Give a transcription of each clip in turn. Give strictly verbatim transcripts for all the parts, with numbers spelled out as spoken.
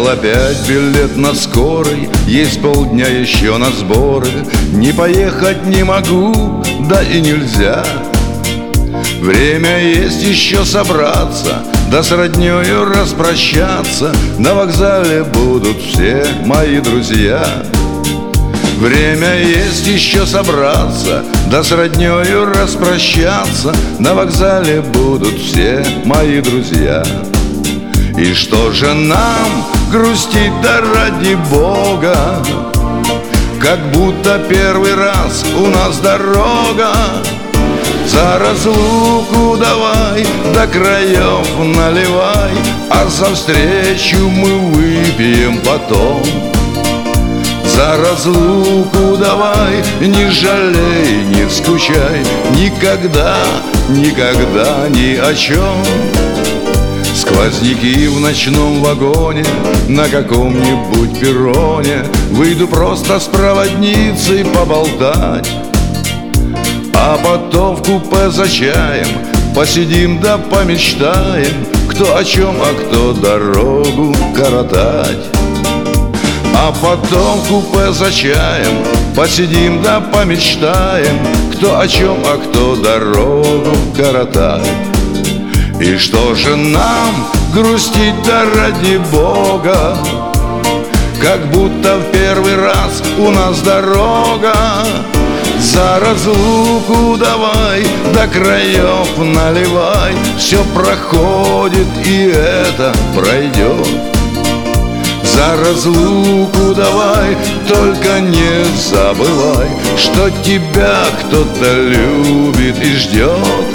опять билет на скорой, есть полдня еще на сборы. Не поехать не могу, да и нельзя. Время есть еще собраться, да с роднёю распрощаться. На вокзале будут все мои друзья. Время есть еще собраться, да с роднёю распрощаться. На вокзале будут все мои друзья. И что же нам грустить, да ради Бога, как будто первый раз у нас дорога. За разлуку давай, до краев наливай, а за встречу мы выпьем потом. За разлуку давай, не жалей, не скучай, никогда, никогда ни о чем. Сквозняки в ночном вагоне, на каком-нибудь перроне. Выйду просто с проводницей поболтать, а потом в купе за чаем посидим да помечтаем, кто о чем, а кто дорогу коротать. А потом в купе за чаем посидим да помечтаем, кто о чем, а кто дорогу коротать. И что же нам грустить, да ради Бога, как будто в первый раз у нас дорога. За разлуку давай, до краев наливай, все проходит и это пройдет. За разлуку давай, только не забывай, что тебя кто-то любит и ждет.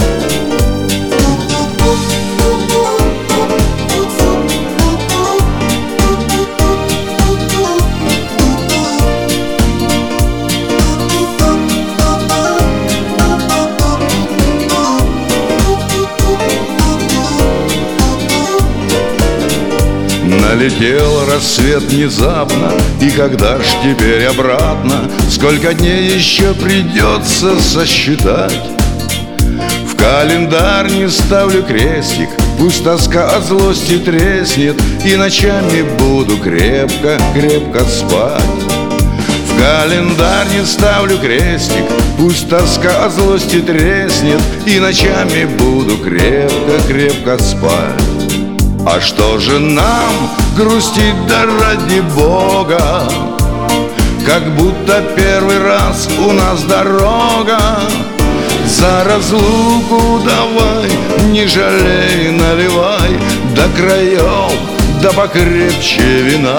Налетел рассвет внезапно, и когда ж теперь обратно? Сколько дней еще придется сосчитать? В календарь не ставлю крестик, пусть тоска от злости треснет, и ночами буду крепко, крепко спать. В календарь не ставлю крестик, пусть тоска от злости треснет, и ночами буду крепко, крепко спать. А что же нам грустить, да ради Бога, как будто первый раз у нас дорога. За разлуку давай, не жалей, наливай, до краев, да покрепче вина.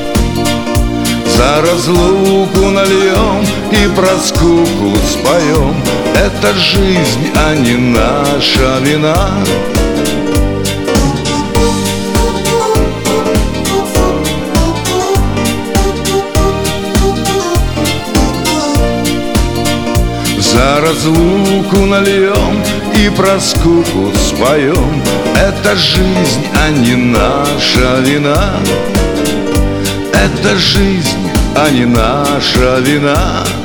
За разлуку нальем и про скуку споем, это жизнь, а не наша вина. За разлуку нальем и про скуку споем, это жизнь, а не наша вина. Это жизнь, а не наша вина.